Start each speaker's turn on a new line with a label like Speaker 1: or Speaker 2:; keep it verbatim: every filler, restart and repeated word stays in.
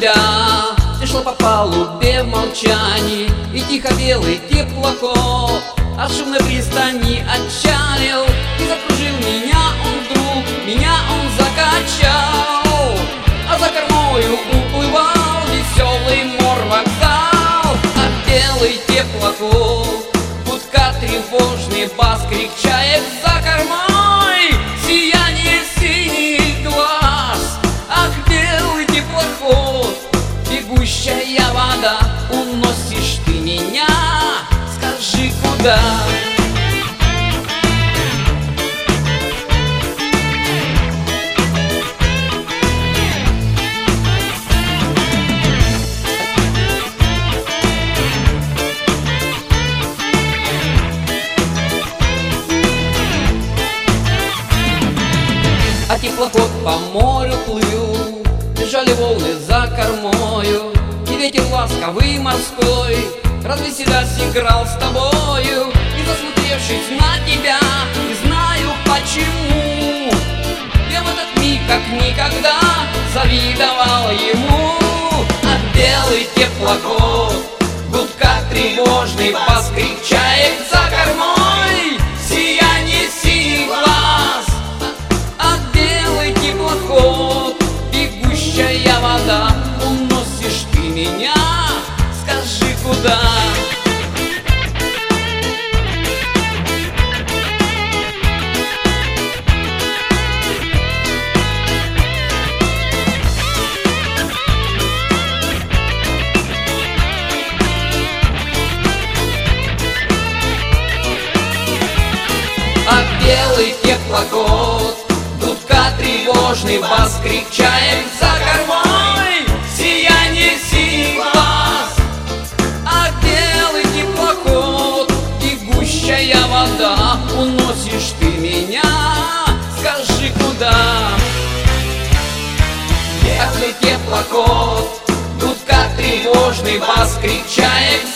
Speaker 1: тебя. Ты шла по палубе в молчании, и тихо белый теплоход от шумной пристани отчалил и закружил меня он вдруг, меня он закачал. А за кормою уплывал веселый морвокзал, а белый теплоход, будка тревожный, бас кричает за кормой, сияние синих глаз. Ах, белый теплоход, бегущая вода, уносишь ты меня, скажи, куда? А теплоход по морю плыл, бежали волны за кормою, и ветер ласковый морской развеселясь играл с тобою. И засмотревшись на тебя, не знаю почему, я в этот миг как никогда завидовал ему. А белый теплоход, гудка тревожный, бас кричает за кормой, сияние синих глаз. А белый теплоход, бегущая вода, уносишь ты меня, скажи, куда? А белый теплоход, гудка тревожный, бас кричает за кормой, сияние синих глаз. А белый теплоход, бегущая вода, уносишь ты меня, скажи, куда? Белый теплоход, гудка тревожный, бас кричает